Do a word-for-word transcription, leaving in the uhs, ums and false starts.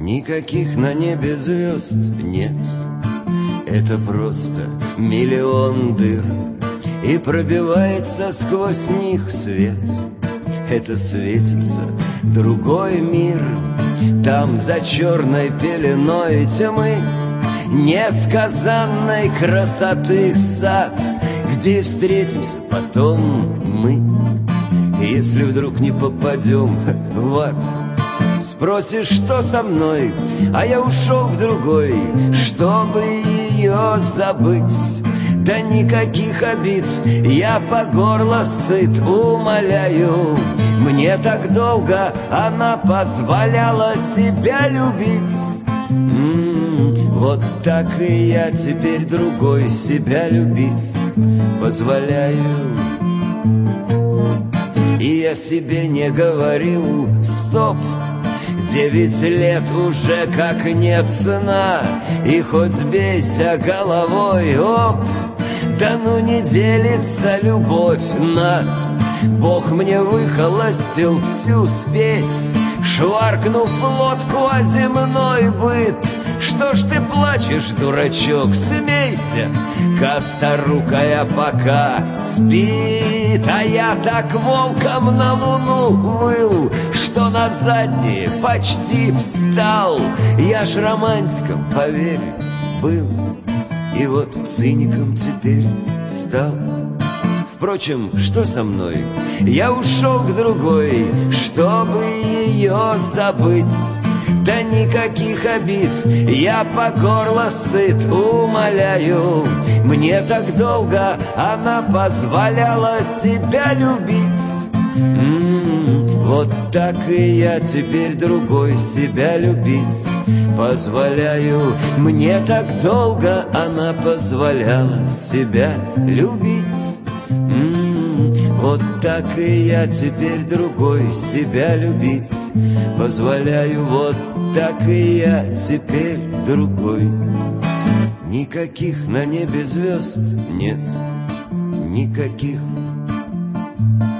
Никаких на небе звезд нет. Это просто миллион дыр, и пробивается сквозь них свет. Это светится другой мир. Там за черной пеленой тьмы несказанной красоты сад, где встретимся потом мы. Если вдруг не попадем в ад, спросишь, что со мной, а я ушел в другой, чтобы ее забыть. Да никаких обид, я по горло сыт, умоляю. Мне так долго она позволяла себя любить. М-м, вот так и я теперь другой себя любить позволяю. И я себе не говорил стоп. Девять лет уже как нет цена, и хоть бейся головой, оп, да ну не делится любовь на. Бог мне выхолостил всю спесь, шваркнув лодку о земной быт. Что ж ты плачешь, дурачок, смейся, косорукая пока спит. А я так волком на луну выл, что на задние почти встал. Я ж романтиком, поверь, был, и вот циником теперь стал. Впрочем, что со мной? Я ушел к другой, чтобы ее забыть. Да никаких обид, я по горло сыт, умоляю. Мне так долго она позволяла себя любить. М-м, вот так и я теперь другой себя любить позволяю. Мне так долго она позволяла себя любить. М-м, вот так и я теперь другой себя любить позволяю. Вот так и я теперь другой. Никаких на небе звезд нет, никаких.